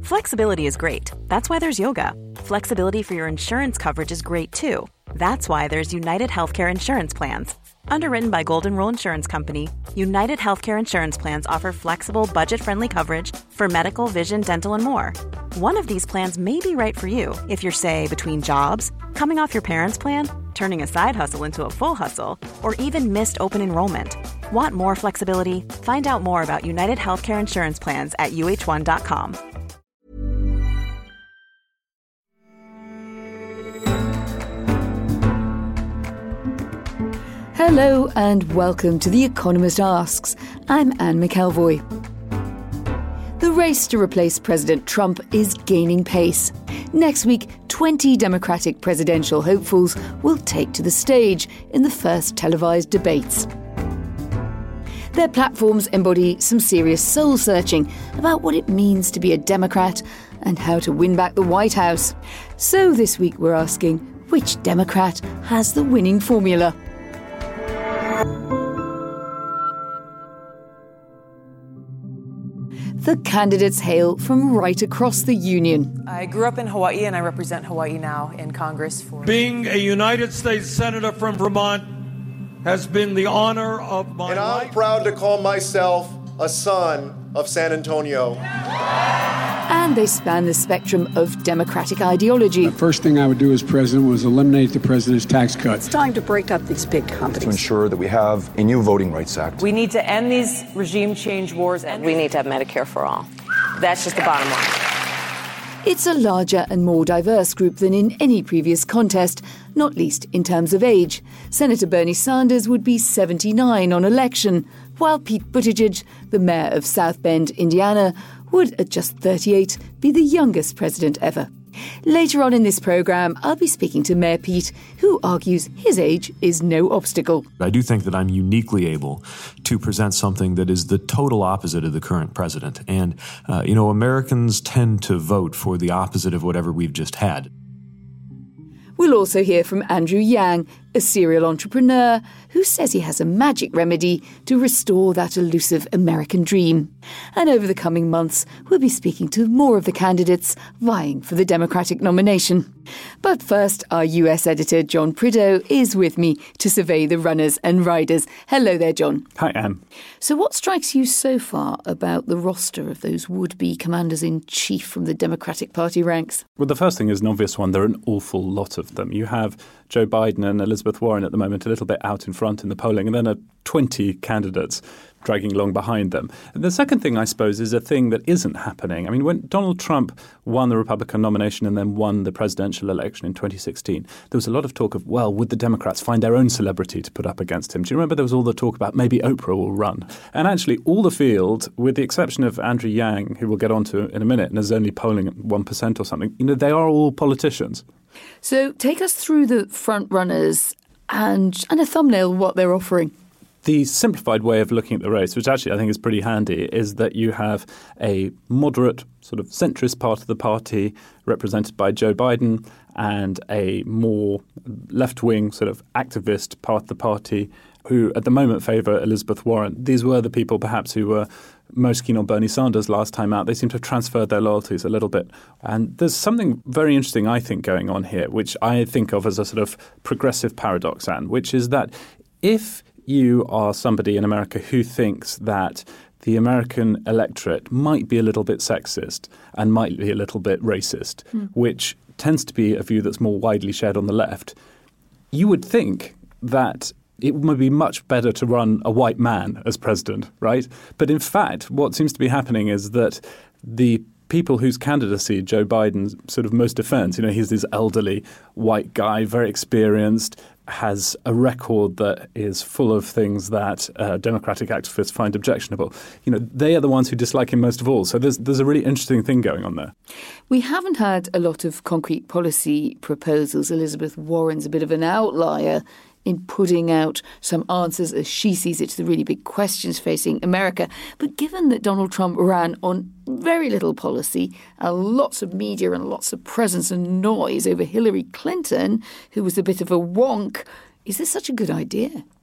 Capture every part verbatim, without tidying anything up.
Flexibility is great. That's why there's yoga. Flexibility for your insurance coverage is great too. That's why there's United Healthcare Insurance Plans. Underwritten by Golden Rule Insurance Company, United Healthcare Insurance Plans offer flexible, budget-friendly coverage for medical, vision, dental, and more. One of these plans may be right for you if you're, say, between jobs, coming off your parents' plan, turning a side hustle into a full hustle, or even missed open enrollment. Want more flexibility? Find out more about United Healthcare Insurance Plans at U H one dot com. Hello and welcome to The Economist Asks. I'm Anne McElvoy. The race to replace President Trump is gaining pace. Next week, twenty Democratic presidential hopefuls will take to the stage in the first televised debates. Their platforms embody some serious soul-searching about what it means to be a Democrat and how to win back the White House. So this week we're asking, which Democrat has the winning formula? The candidates hail from right across the Union. I grew up in Hawaii and I represent Hawaii now in Congress. For Being a United States Senator from Vermont has been the honor of my and life. I'm proud to call myself a son of San Antonio. And they span the spectrum of Democratic ideology. The first thing I would do as president was eliminate the president's tax cut. It's time to break up these big companies. To ensure that we have a new Voting Rights Act. We need to end these regime change wars. And we need to have Medicare for all. That's just the bottom line. It's a larger and more diverse group than in any previous contest, not least in terms of age. Senator Bernie Sanders would be seventy-nine on election, while Pete Buttigieg, the mayor of South Bend, Indiana, would, at just thirty-eight, be the youngest president ever. Later on in this programme, I'll be speaking to Mayor Pete, who argues his age is no obstacle. I do think that I'm uniquely able to present something that is the total opposite of the current president. And, uh, you know, Americans tend to vote for the opposite of whatever we've just had. We'll also hear from Andrew Yang, a serial entrepreneur who says he has a magic remedy to restore that elusive American dream. And over the coming months, we'll be speaking to more of the candidates vying for the Democratic nomination. But first, our U S editor, John Prideaux, is with me to survey the runners and riders. Hello there, John. Hi, Anne. So what strikes you so far about the roster of those would-be commanders-in-chief from the Democratic Party ranks? Well, the first thing is an obvious one. There are an awful lot of them. You have Joe Biden and Elizabeth Warren at the moment a little bit out in front in the polling, and then are twenty candidates dragging along behind them. And the second thing, I suppose, is a thing that isn't happening. I mean, when Donald Trump won the Republican nomination and then won the presidential election in twenty sixteen, there was a lot of talk of, well, would the Democrats find their own celebrity to put up against him? Do you remember there was all the talk about maybe Oprah will run? And actually, all the field, with the exception of Andrew Yang, who we'll get on to in a minute, and is only polling at one percent or something, you know, they are all politicians. So take us through the front runners and, and a thumbnail what they're offering. The simplified way of looking at the race, which actually I think is pretty handy, is that you have a moderate sort of centrist part of the party represented by Joe Biden and a more left-wing sort of activist part of the party who at the moment favour Elizabeth Warren. These were the people perhaps who were most keen on Bernie Sanders last time out. They seem to have transferred their loyalties a little bit. And there's something very interesting, I think, going on here, which I think of as a sort of progressive paradox, Anne, which is that if you are somebody in America who thinks that the American electorate might be a little bit sexist and might be a little bit racist, mm. which tends to be a view that's more widely shared on the left, you would think that it would be much better to run a white man as president, right? But in fact, what seems to be happening is that the people whose candidacy Joe Biden sort of most defends, you know, he's this elderly white guy, very experienced, has a record that is full of things that uh, Democratic activists find objectionable. You know, they are the ones who dislike him most of all. So there's there's a really interesting thing going on there. We haven't had a lot of concrete policy proposals. Elizabeth Warren's a bit of an outlier in putting out some answers as she sees it to the really big questions facing America. But given that Donald Trump ran on very little policy, uh, lots of media and lots of presence and noise over Hillary Clinton, who was a bit of a wonk, is this such a good idea?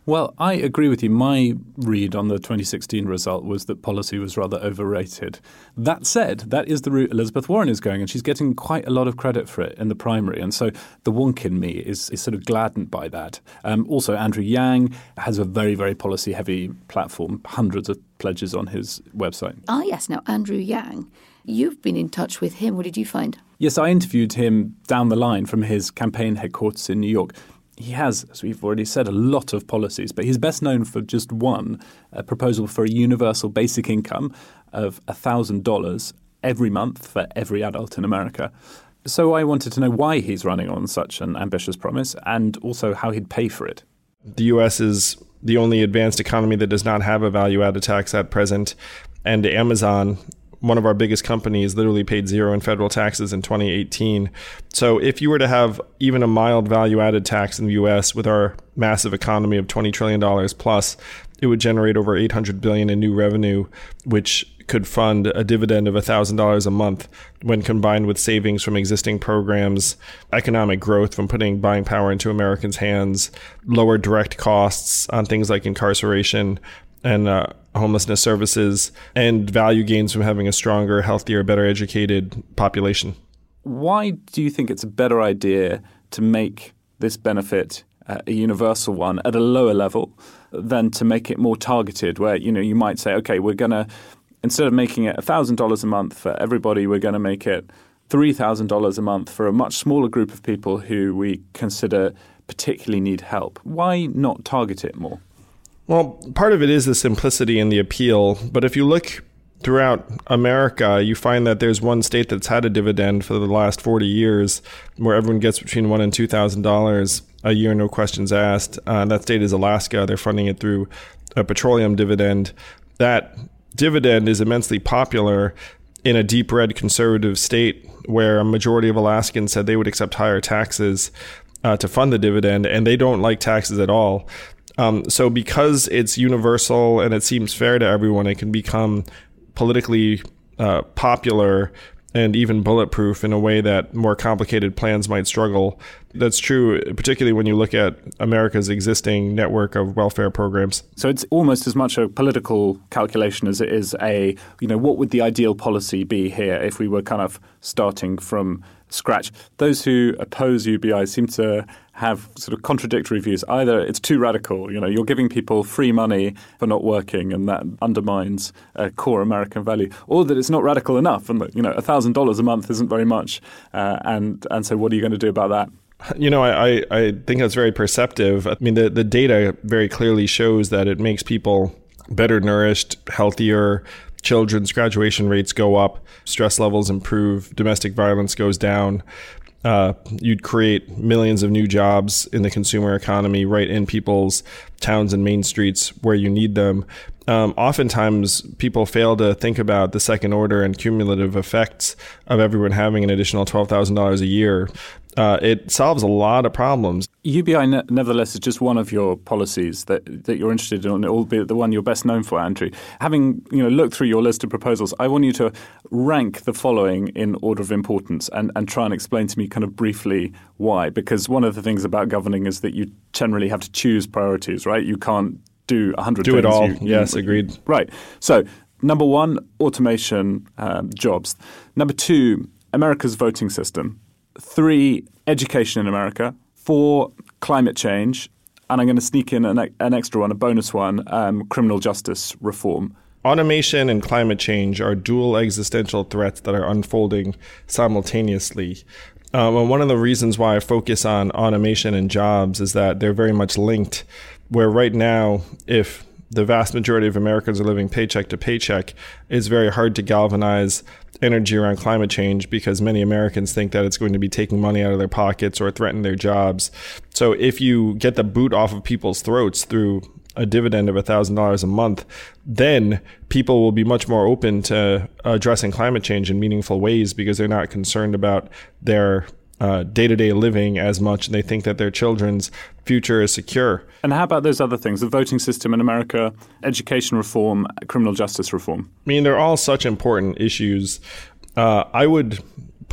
Well, I agree with you. My read on the twenty sixteen result was that policy was rather overrated. That said, that is the route Elizabeth Warren is going, and she's getting quite a lot of credit for it in the primary. And so the wonk in me is, is sort of gladdened by that. Um, also, Andrew Yang has a very, very policy-heavy platform, hundreds of pledges on his website. Ah, yes. Now, Andrew Yang, you've been in touch with him. What did you find? Yes, I interviewed him down the line from his campaign headquarters in New York. He has, as we've already said, a lot of policies, but he's best known for just one, a proposal for a universal basic income of one thousand dollars every month for every adult in America. So I wanted to know why he's running on such an ambitious promise and also how he'd pay for it. The U S is the only advanced economy that does not have a value-added tax at present, and Amazon, one of our biggest companies, literally paid zero in federal taxes in twenty eighteen. So if you were to have even a mild value-added tax in the U S with our massive economy of twenty trillion dollars plus, it would generate over eight hundred billion dollars in new revenue, which could fund a dividend of one thousand dollars a month when combined with savings from existing programs, economic growth from putting buying power into Americans' hands, lower direct costs on things like incarceration and uh, homelessness services, and value gains from having a stronger, healthier, better educated population. Why do you think it's a better idea to make this benefit uh, a universal one at a lower level than to make it more targeted, where, you know, you might say, okay, we're going to, instead of making it one thousand dollars a month for everybody, we're going to make it three thousand dollars a month for a much smaller group of people who we consider particularly need help? Why not target it more? Well, part of it is the simplicity and the appeal. But if you look throughout America, you find that there's one state that's had a dividend for the last forty years where everyone gets between one and two thousand dollars a year, no questions asked. Uh, that state is Alaska. They're funding it through a petroleum dividend. That dividend is immensely popular in a deep red conservative state where a majority of Alaskans said they would accept higher taxes uh, to fund the dividend, and they don't like taxes at all. Um, so because it's universal and it seems fair to everyone, it can become politically uh, popular and even bulletproof in a way that more complicated plans might struggle. That's true, particularly when you look at America's existing network of welfare programs. So it's almost as much a political calculation as it is a, you know, what would the ideal policy be here if we were kind of starting from scratch? Those who oppose U B I seem to have sort of contradictory views. Either it's too radical, you know, you're giving people free money for not working and that undermines a core American value, or that it's not radical enough and that, you know, one thousand dollars a month isn't very much. Uh, and, and so what are you going to do about that? You know, I, I think that's very perceptive. I mean, the, the data very clearly shows that it makes people better nourished, healthier. Children's graduation rates go up, stress levels improve, domestic violence goes down. Uh, you'd create millions of new jobs in the consumer economy right in people's towns and main streets where you need them. Um, oftentimes, people fail to think about the second order and cumulative effects of everyone having an additional twelve thousand dollars a year. Uh, it solves a lot of problems. U B I, ne- nevertheless, is just one of your policies that, that you're interested in, albeit the one you're best known for, Andrew. Having, you know, looked through your list of proposals, I want you to rank the following in order of importance and, and try and explain to me kind of briefly why. Because one of the things about governing is that you generally have to choose priorities, right? You can't do a hundred things. Do it all. You, you, yes, agreed. Right. So, number one, automation um, jobs. Number two, America's voting system. Three, education in America. Four, climate change. And I'm going to sneak in an, an extra one, a bonus one, um, criminal justice reform. Automation and climate change are dual existential threats that are unfolding simultaneously. Um, and one of the reasons why I focus on automation and jobs is that they're very much linked, where right now, if the vast majority of Americans are living paycheck to paycheck, it's very hard to galvanize energy around climate change because many Americans think that it's going to be taking money out of their pockets or threaten their jobs. So if you get the boot off of people's throats through a dividend of one thousand dollars a month, then people will be much more open to addressing climate change in meaningful ways because they're not concerned about their uh, day-to-day living as much, and they think that their children's future is secure. And how about those other things, the voting system in America, education reform, criminal justice reform? I mean, they're all such important issues. Uh, I would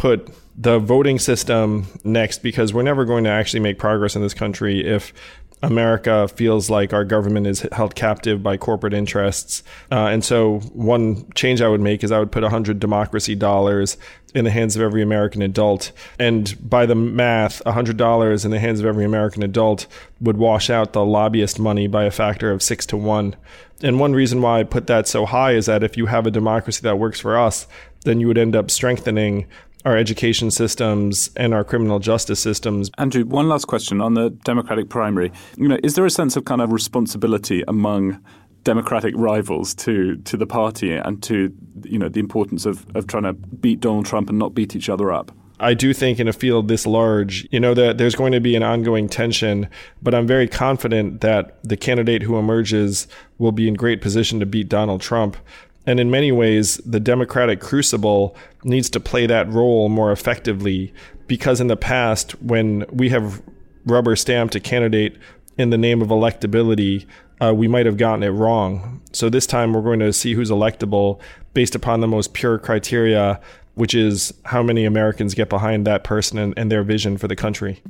put the voting system next, because we're never going to actually make progress in this country if America feels like our government is held captive by corporate interests. Uh, and so one change I would make is I would put one hundred democracy dollars in the hands of every American adult. And by the math, one hundred dollars in the hands of every American adult would wash out the lobbyist money by a factor of six to one. And one reason why I put that so high is that if you have a democracy that works for us, then you would end up strengthening our education systems and our criminal justice systems. Andrew, one last question on the Democratic primary. You know, is there a sense of kind of responsibility among Democratic rivals to to the party and to, you know, the importance of, of trying to beat Donald Trump and not beat each other up? I do think in a field this large, you know, that there's going to be an ongoing tension, but I'm very confident that the candidate who emerges will be in great position to beat Donald Trump. And in many ways, the Democratic crucible needs to play that role more effectively, because in the past, when we have rubber stamped a candidate in the name of electability, uh, we might have gotten it wrong. So this time we're going to see who's electable based upon the most pure criteria, which is how many Americans get behind that person and, and their vision for the country.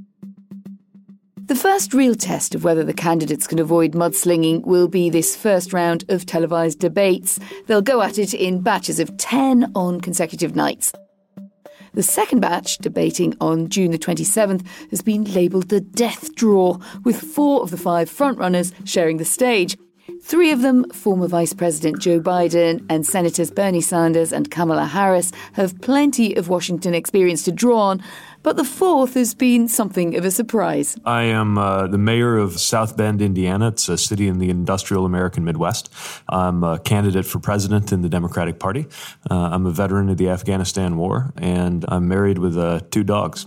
The first real test of whether the candidates can avoid mudslinging will be this first round of televised debates. They'll go at it in batches of ten on consecutive nights. The second batch, debating on June the twenty-seventh, has been labelled the death draw, with four of the five frontrunners sharing the stage. Three of them, former Vice President Joe Biden and Senators Bernie Sanders and Kamala Harris, have plenty of Washington experience to draw on, but the fourth has been something of a surprise. I am uh, the mayor of South Bend, Indiana. It's a city in the industrial American Midwest. I'm a candidate for president in the Democratic Party. Uh, I'm a veteran of the Afghanistan War, and I'm married with uh, two dogs.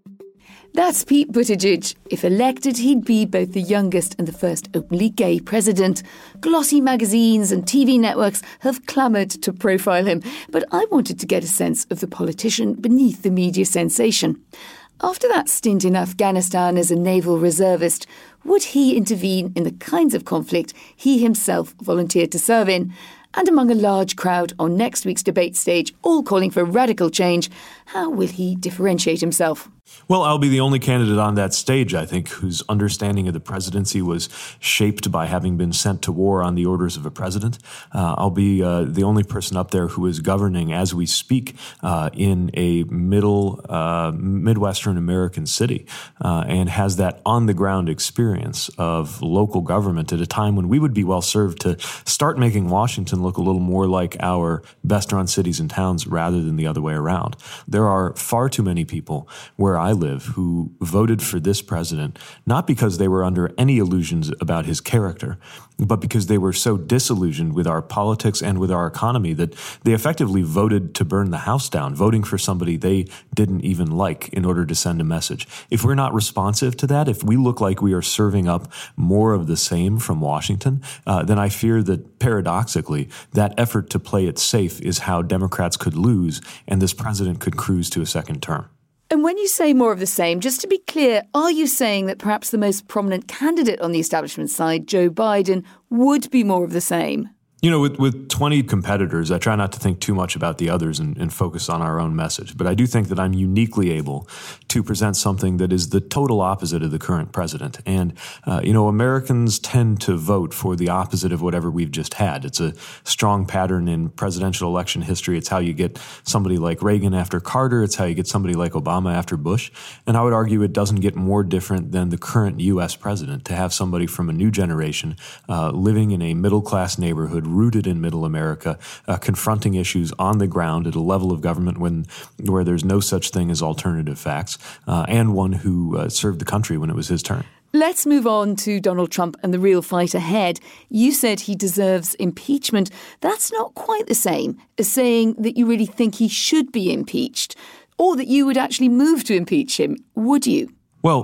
That's Pete Buttigieg. If elected, he'd be both the youngest and the first openly gay president. Glossy magazines and T V networks have clamoured to profile him, but I wanted to get a sense of the politician beneath the media sensation. After that stint in Afghanistan as a naval reservist, would he intervene in the kinds of conflict he himself volunteered to serve in? And among a large crowd on next week's debate stage, all calling for radical change, how will he differentiate himself? Well, I'll be the only candidate on that stage, I think, whose understanding of the presidency was shaped by having been sent to war on the orders of a president. Uh, I'll be uh, the only person up there who is governing as we speak uh, in a middle, uh, Midwestern American city uh, and has that on-the-ground experience of local government at a time when we would be well served to start making Washington look a little more like our best-run cities and towns rather than the other way around. There are far too many people where I live who voted for this president, not because they were under any illusions about his character, but because they were so disillusioned with our politics and with our economy that they effectively voted to burn the house down, voting for somebody they didn't even like in order to send a message. If we're not responsive to that, if we look like we are serving up more of the same from Washington, uh, then I fear that paradoxically, that effort to play it safe is how Democrats could lose and this president could cruise to a second term. And when you say more of the same, just to be clear, are you saying that perhaps the most prominent candidate on the establishment side, Joe Biden, would be more of the same? You know, with, with twenty competitors, I try not to think too much about the others and, and focus on our own message. But I do think that I'm uniquely able to present something that is the total opposite of the current president. And, uh, you know, Americans tend to vote for the opposite of whatever we've just had. It's a strong pattern in presidential election history. It's how you get somebody like Reagan after Carter. It's how you get somebody like Obama after Bush. And I would argue it doesn't get more different than the current U S president to have somebody from a new generation uh, living in a middle-class neighborhood rooted in middle America, uh, confronting issues on the ground at a level of government when where there's no such thing as alternative facts, uh, and one who uh, served the country when it was his turn. Let's move on to Donald Trump and the real fight ahead. You said he deserves impeachment. That's not quite the same as saying that you really think he should be impeached, or that you would actually move to impeach him, would you? Well,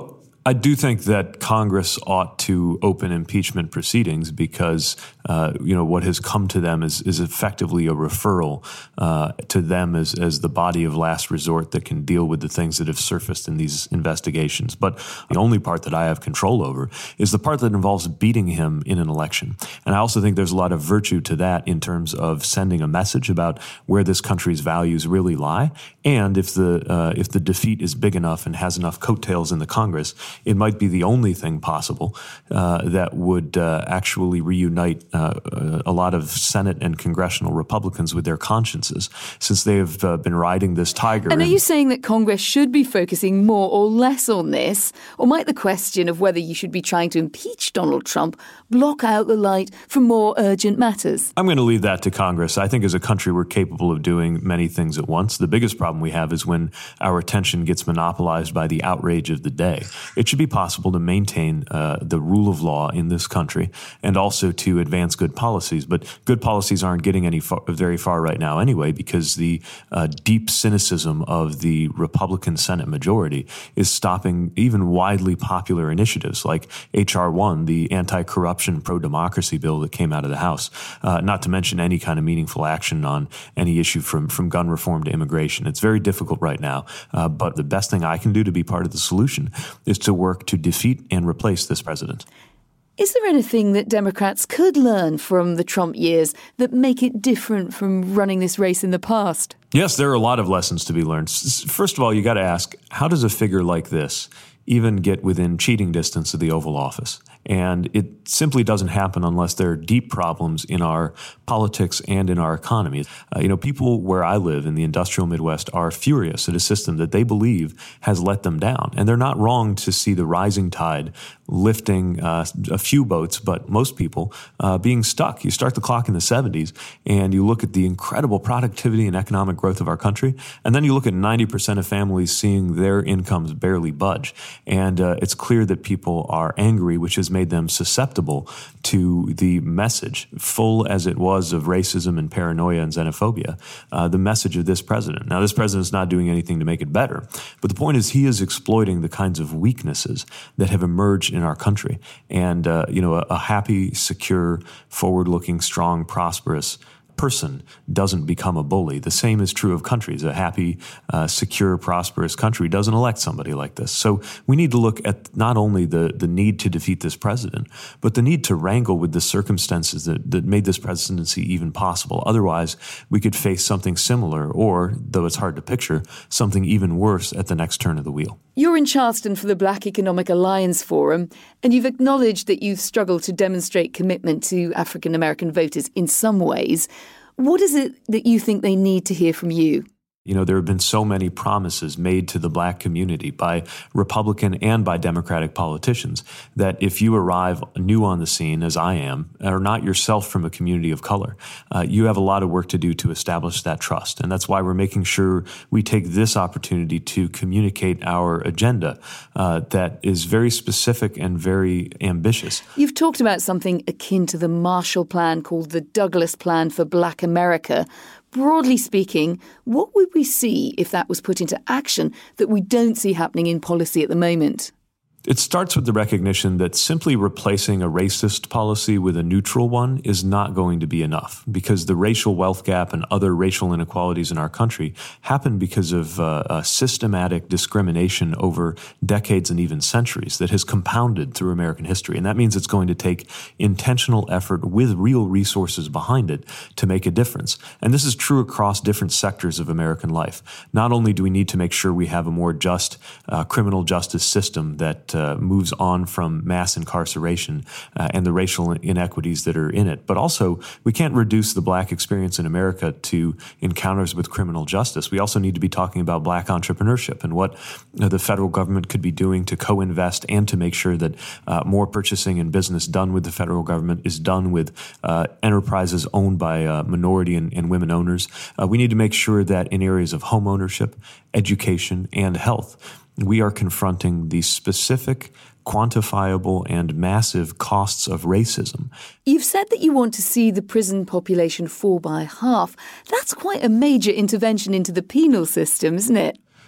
I do think that Congress ought to open impeachment proceedings because, uh, you know, what has come to them is, is effectively a referral uh, to them as, as the body of last resort that can deal with the things that have surfaced in these investigations. But the only part that I have control over is the part that involves beating him in an election. And I also think there's a lot of virtue to that in terms of sending a message about where this country's values really lie. And if the uh, if the defeat is big enough and has enough coattails in the Congress, it might be the only thing possible uh, that would uh, actually reunite uh, a lot of Senate and congressional Republicans with their consciences, since they have uh, been riding this tiger. And are you saying that Congress should be focusing more or less on this? Or might the question of whether you should be trying to impeach Donald Trump block out the light from more urgent matters? I'm going to leave that to Congress. I think as a country, we're capable of doing many things at once. The biggest problem we have is when our attention gets monopolized by the outrage of the day. It should be possible to maintain uh, the rule of law in this country and also to advance good policies. But good policies aren't getting any far, very far right now anyway, because the uh, deep cynicism of the Republican Senate majority is stopping even widely popular initiatives like H R one, the anti-corruption, pro-democracy bill that came out of the House, uh, not to mention any kind of meaningful action on any issue from, from gun reform to immigration. It's very difficult right now, uh, but the best thing I can do to be part of the solution is to work to defeat and replace this president. Is there anything that Democrats could learn from the Trump years that make it different from running this race in the past? Yes, there are a lot of lessons to be learned. First of all, you got to ask, how does a figure like this even get within cheating distance of the Oval Office? And it simply doesn't happen unless there are deep problems in our politics and in our economy. Uh, you know, people where I live in the industrial Midwest are furious at a system that they believe has let them down. And they're not wrong to see the rising tide lifting uh, a few boats, but most people uh, being stuck. You start the clock in the seventies and you look at the incredible productivity and economic growth of our country. And then you look at ninety percent of families seeing their incomes barely budge. And uh, it's clear that people are angry, which has made them susceptible to the message, full as it was of racism and paranoia and xenophobia, uh, the message of this president. Now, this president is not doing anything to make it better, but the point is he is exploiting the kinds of weaknesses that have emerged in our country. And, uh, you know, a, a happy, secure, forward-looking, strong, prosperous person doesn't become a bully. The same is true of countries. A happy, uh, secure, prosperous country doesn't elect somebody like this. So we need to look at not only the, the need to defeat this president, but the need to wrangle with the circumstances that, that made this presidency even possible. Otherwise, we could face something similar or, though it's hard to picture, something even worse at the next turn of the wheel. You're in Charleston for the Black Economic Alliance Forum, and you've acknowledged that you've struggled to demonstrate commitment to African American voters in some ways. What is it that you think they need to hear from you? You know, there have been so many promises made to the black community by Republican and by Democratic politicians that if you arrive new on the scene, as I am, or not yourself from a community of color, uh, you have a lot of work to do to establish that trust. And that's why we're making sure we take this opportunity to communicate our agenda uh, that is very specific and very ambitious. You've talked about something akin to the Marshall Plan called the Douglass Plan for Black America. Broadly speaking, what would we see if that was put into action that we don't see happening in policy at the moment? It starts with the recognition that simply replacing a racist policy with a neutral one is not going to be enough, because the racial wealth gap and other racial inequalities in our country happen because of uh, a systematic discrimination over decades and even centuries that has compounded through American history. And that means it's going to take intentional effort with real resources behind it to make a difference. And this is true across different sectors of American life. Not only do we need to make sure we have a more just uh, criminal justice system that Uh, moves on from mass incarceration uh, and the racial inequities that are in it. But also, we can't reduce the black experience in America to encounters with criminal justice. We also need to be talking about black entrepreneurship and what uh, the federal government could be doing to co-invest and to make sure that uh, more purchasing and business done with the federal government is done with uh, enterprises owned by uh, minority and, and women owners. Uh, we need to make sure that in areas of home ownership, education, and health, we are confronting the specific, quantifiable, and massive costs of racism. You've said that you want to see the prison population fall by half. That's quite a major intervention into the penal system, isn't it?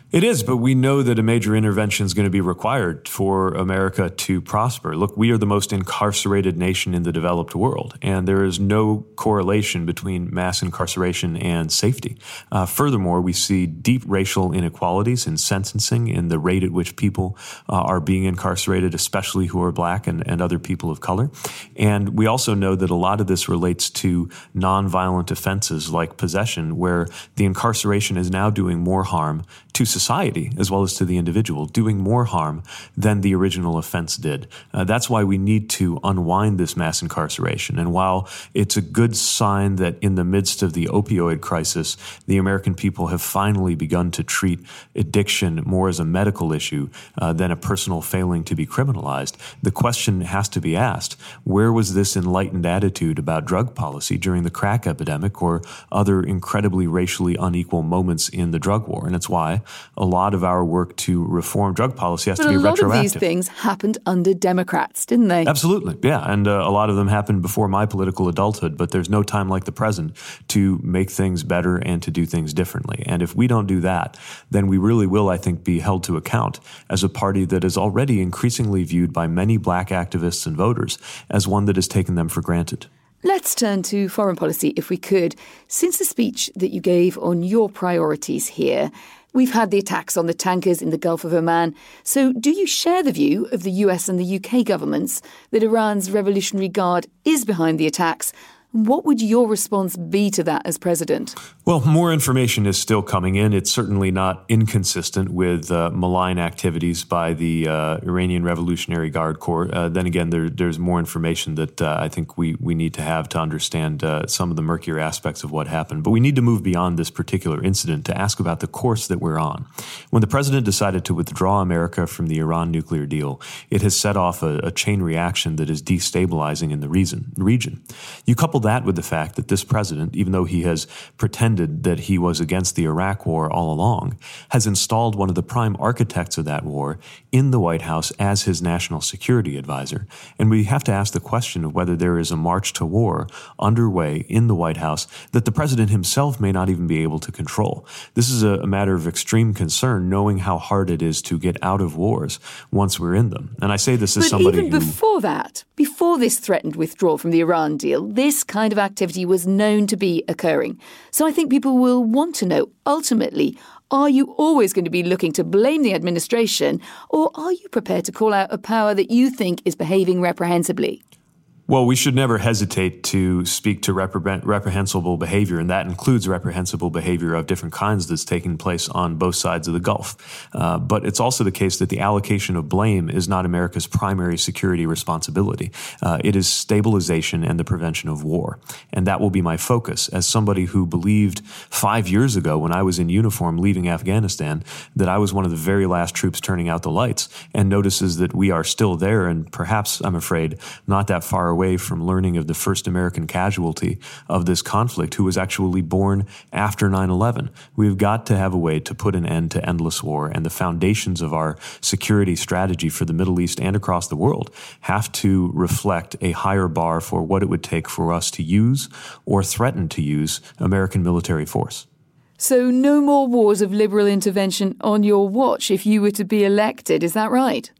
It is, but we know that a major intervention is going to be required for America to prosper. Look, we are the most incarcerated nation in the developed world, and there is no correlation between mass incarceration and safety. Uh, furthermore, we see deep racial inequalities in sentencing, in the rate at which people uh, are being incarcerated, especially who are black and, and other people of color. And we also know that a lot of this relates to nonviolent offenses like possession, where the incarceration is now doing more harm to society as well as to the individual, doing more harm than the original offense did. Uh, that's why we need to unwind this mass incarceration. And while it's a good sign that in the midst of the opioid crisis, the American people have finally begun to treat addiction more as a medical issue uh, than a personal failing to be criminalized, the question has to be asked, where was this enlightened attitude about drug policy during the crack epidemic or other incredibly racially unequal moments in the drug war? And it's why a lot of our work to reform drug policy has but to be retroactive. A lot of these things happened under Democrats, didn't they? Absolutely, yeah. And uh, a lot of them happened before my political adulthood, but there's no time like the present to make things better and to do things differently. And if we don't do that, then we really will, I think, be held to account as a party that is already increasingly viewed by many black activists and voters as one that has taken them for granted. Let's turn to foreign policy, if we could. Since the speech that you gave on your priorities here, we've had the attacks on the tankers in the Gulf of Oman. So do you share the view of the U S and the U K governments that Iran's Revolutionary Guard is behind the attacks? What would your response be to that as president? Well, more information is still coming in. It's certainly not inconsistent with uh, malign activities by the uh, Iranian Revolutionary Guard Corps. Uh, then again, there, there's more information that uh, I think we, we need to have to understand uh, some of the murkier aspects of what happened. But we need to move beyond this particular incident to ask about the course that we're on. When the president decided to withdraw America from the Iran nuclear deal, it has set off a, a chain reaction that is destabilizing in the reason, region. You couple that with the fact that this president, even though he has pretended that he was against the Iraq war all along, has installed one of the prime architects of that war in the White House as his national security advisor. And we have to ask the question of whether there is a march to war underway in the White House that the president himself may not even be able to control. This is a, a matter of extreme concern, knowing how hard it is to get out of wars once we're in them. And I say this as but somebody even who... before that, before this threatened withdrawal from the Iran deal, this kind of activity was known to be occurring. So I think people will want to know, ultimately, are you always going to be looking to blame the administration, or are you prepared to call out a power that you think is behaving reprehensibly? Well, we should never hesitate to speak to repre- reprehensible behavior, and that includes reprehensible behavior of different kinds that's taking place on both sides of the Gulf. Uh, but it's also the case that the allocation of blame is not America's primary security responsibility. Uh, it is stabilization and the prevention of war. And that will be my focus as somebody who believed five years ago when I was in uniform leaving Afghanistan that I was one of the very last troops turning out the lights, and notices that we are still there and perhaps, I'm afraid, not that far away away from learning of the first American casualty of this conflict, who was actually born after nine eleven. We've got to have a way to put an end to endless war, and the foundations of our security strategy for the Middle East and across the world have to reflect a higher bar for what it would take for us to use or threaten to use American military force. So no more wars of liberal intervention on your watch if you were to be elected, is that right?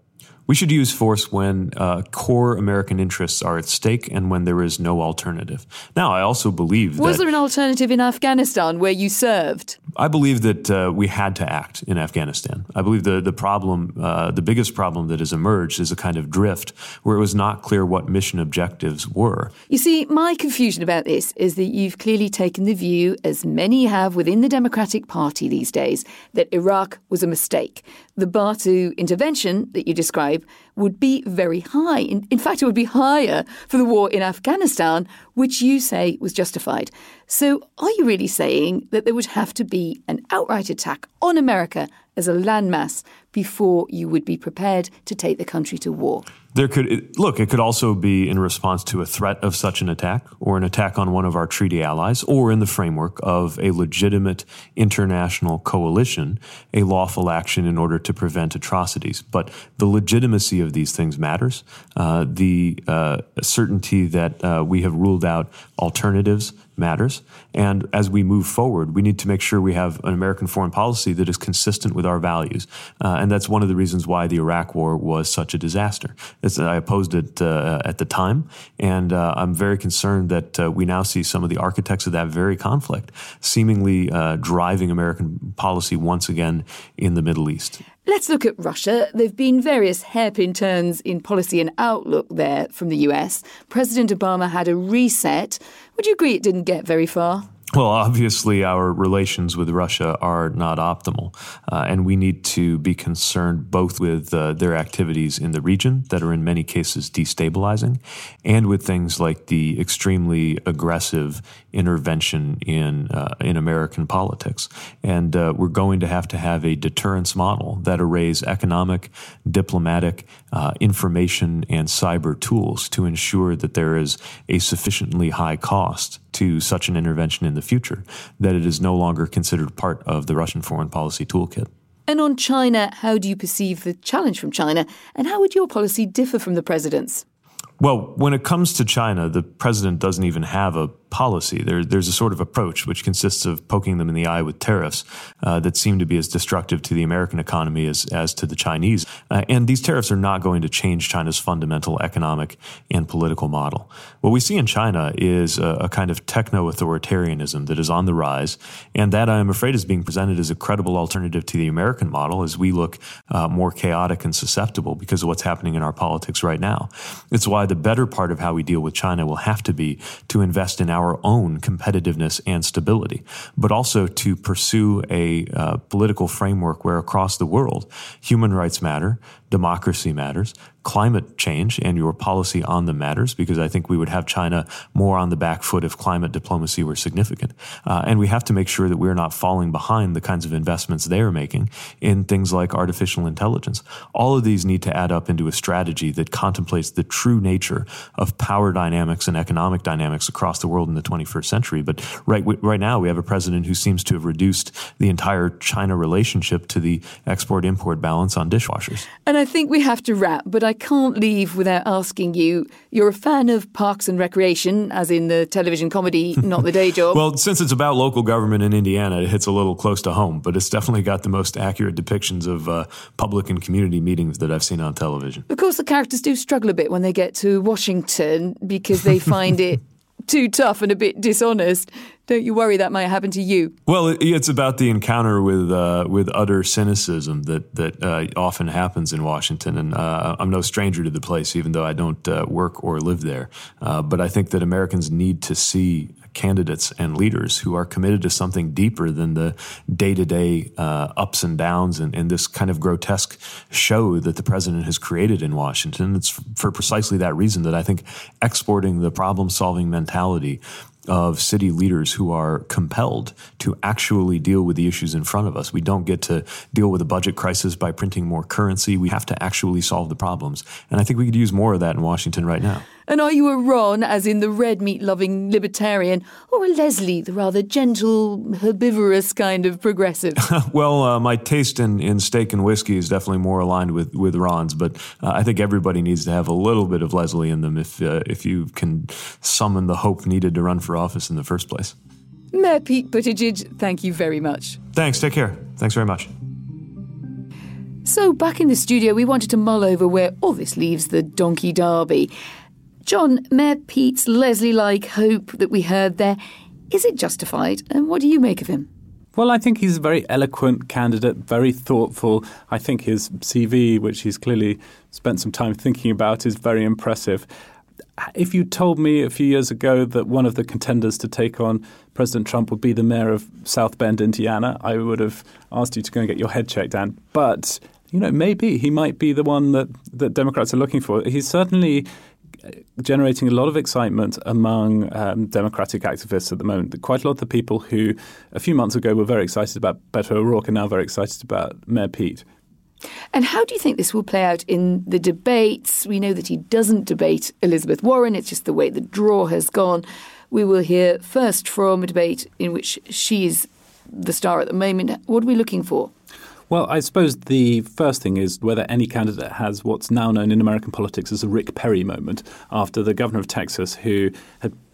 We should use force when uh, core American interests are at stake and when there is no alternative. Now, I also believe that... Was there an alternative in Afghanistan where you served? I believe that uh, we had to act in Afghanistan. I believe the, the problem, uh, the biggest problem that has emerged is a kind of drift where it was not clear what mission objectives were. You see, my confusion about this is that you've clearly taken the view, as many have within the Democratic Party these days, that Iraq was a mistake. The bar to intervention that you describe would be very high. In, in fact, it would be higher for the war in Afghanistan, which you say was justified. So are you really saying that there would have to be an outright attack on America as a landmass before you would be prepared to take the country to war? There could, look, it could also be in response to a threat of such an attack, or an attack on one of our treaty allies, or in the framework of a legitimate international coalition, a lawful action in order to prevent atrocities. But the legitimacy of these things matters. Uh, the uh, certainty that uh, we have ruled out alternatives matters. And as we move forward, we need to make sure we have an American foreign policy that is consistent with our values. Uh, and that's one of the reasons why the Iraq War was such a disaster. It's, I opposed it uh, at the time, and uh, I'm very concerned that uh, we now see some of the architects of that very conflict seemingly uh, driving American policy once again in the Middle East. Let's look at Russia. There have been various hairpin turns in policy and outlook there from the U S. President Obama had a reset. Would you agree it didn't get very far? Well, obviously, our relations with Russia are not optimal, uh, and we need to be concerned both with uh, their activities in the region that are in many cases destabilizing, and with things like the extremely aggressive intervention in uh, in American politics. And uh, we're going to have to have a deterrence model that arrays economic, diplomatic, uh, information, and cyber tools to ensure that there is a sufficiently high cost to such an intervention in the future, that it is no longer considered part of the Russian foreign policy toolkit. And on China, how do you perceive the challenge from China, and how would your policy differ from the president's? Well, when it comes to China, the president doesn't even have a policy. There, there's a sort of approach which consists of poking them in the eye with tariffs uh, that seem to be as destructive to the American economy as, as to the Chinese. Uh, and these tariffs are not going to change China's fundamental economic and political model. What we see in China is a, a kind of techno-authoritarianism that is on the rise, and that, I am afraid, is being presented as a credible alternative to the American model as we look uh, more chaotic and susceptible because of what's happening in our politics right now. It's why the better part of how we deal with China will have to be to invest in our our own competitiveness and stability, but also to pursue a uh, political framework where across the world, human rights matter, democracy matters, climate change and your policy on them matters, because I think we would have China more on the back foot if climate diplomacy were significant. Uh, and we have to make sure that we're not falling behind the kinds of investments they're making in things like artificial intelligence. All of these need to add up into a strategy that contemplates the true nature of power dynamics and economic dynamics across the world in the twenty-first century. But right, right now we have a president who seems to have reduced the entire China relationship to the export-import balance on dishwashers. And I think we have to wrap, but I can't leave without asking you, you're a fan of Parks and Recreation, as in the television comedy, not the day job. Well, since it's about local government in Indiana, it hits a little close to home, but it's definitely got the most accurate depictions of uh, public and community meetings that I've seen on television. Of course, the characters do struggle a bit when they get to Washington because they find it too tough and a bit dishonest. Don't you worry that might happen to you? Well, it's about the encounter with uh, with utter cynicism that that uh, often happens in Washington, and uh, I'm no stranger to the place, even though I don't uh, work or live there. Uh, but I think that Americans need to see candidates and leaders who are committed to something deeper than the day-to-day uh, ups and downs and, and this kind of grotesque show that the president has created in Washington. It's for precisely that reason that I think exporting the problem-solving mentality of city leaders who are compelled to actually deal with the issues in front of us. We don't get to deal with a budget crisis by printing more currency. We have to actually solve the problems. And I think we could use more of that in Washington right now. And are you a Ron, as in the red meat-loving libertarian, or a Leslie, the rather gentle, herbivorous kind of progressive? Well, uh, my taste in, in steak and whiskey is definitely more aligned with, with Ron's, but uh, I think everybody needs to have a little bit of Leslie in them if uh, if you can summon the hope needed to run for office in the first place. Mayor Pete Buttigieg, thank you very much. Thanks. Take care. Thanks very much. So back in the studio, we wanted to mull over where all this leaves the donkey derby. John, Mayor Pete's Leslie-like hope that we heard there, is it justified? And what do you make of him? Well, I think he's a very eloquent candidate, very thoughtful. I think his C V, which he's clearly spent some time thinking about, is very impressive. If you told me a few years ago that one of the contenders to take on President Trump would be the mayor of South Bend, Indiana, I would have asked you to go and get your head checked, Dan. But, you know, maybe he might be the one that, that Democrats are looking for. He's certainly generating a lot of excitement among um, Democratic activists at the moment. Quite a lot of the people who a few months ago were very excited about Beto O'Rourke are now very excited about Mayor Pete. And how do you think this will play out in the debates? We know that he doesn't debate Elizabeth Warren. It's just the way the draw has gone. We will hear first from a debate in which she's the star at the moment. What are we looking for? Well, I suppose the first thing is whether any candidate has what's now known in American politics as a Rick Perry moment after the governor of Texas, who had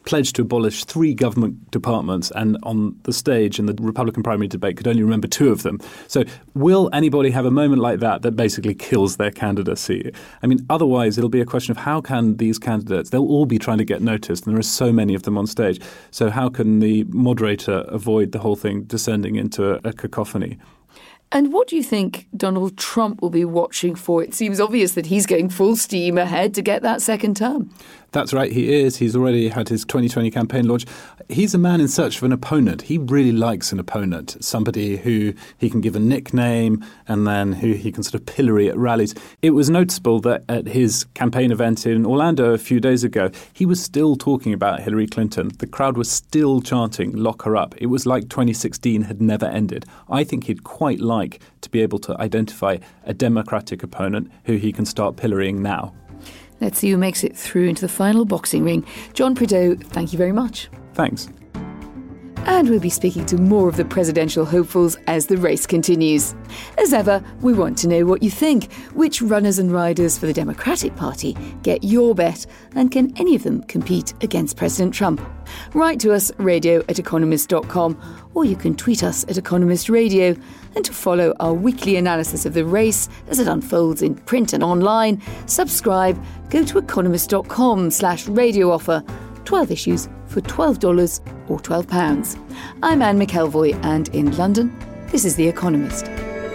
pledged to abolish three government departments and on the stage in the Republican primary debate could only remember two of them. So will anybody have a moment like that that basically kills their candidacy? I mean, otherwise it'll be a question of how can these candidates, they'll all be trying to get noticed, and there are so many of them on stage. So how can the moderator avoid the whole thing descending into a, a cacophony? And what do you think Donald Trump will be watching for? It seems obvious that he's going full steam ahead to get that second term. That's right, he is. He's already had his twenty twenty campaign launch. He's a man in search of an opponent. He really likes an opponent, somebody who he can give a nickname and then who he can sort of pillory at rallies. It was noticeable that at his campaign event in Orlando a few days ago, he was still talking about Hillary Clinton. The crowd was still chanting, "Lock her up." It was like twenty sixteen had never ended. I think he'd quite like to be able to identify a Democratic opponent who he can start pillorying now. Let's see who makes it through into the final boxing ring. John Prideaux, thank you very much. Thanks. And we'll be speaking to more of the presidential hopefuls as the race continues. As ever, we want to know what you think. Which runners and riders for the Democratic Party get your bet? And can any of them compete against President Trump? Write to us, radio at economist dot com, or you can tweet us at Economist Radio. And to follow our weekly analysis of the race as it unfolds in print and online, subscribe, go to economist dot com slash radio offer. twelve issues for twelve dollars or twelve pounds. I'm Anne McElvoy, and in London, this is The Economist.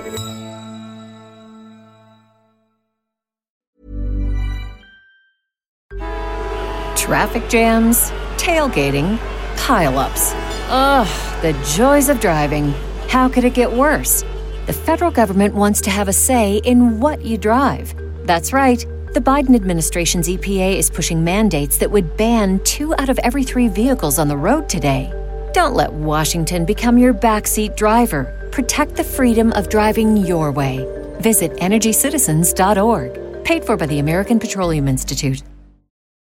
Traffic jams, tailgating, pile-ups. Ugh, the joys of driving. How could it get worse? The federal government wants to have a say in what you drive. That's right. The Biden administration's E P A is pushing mandates that would ban two out of every three vehicles on the road today. Don't let Washington become your backseat driver. Protect the freedom of driving your way. Visit energy citizens dot org. Paid for by the American Petroleum Institute.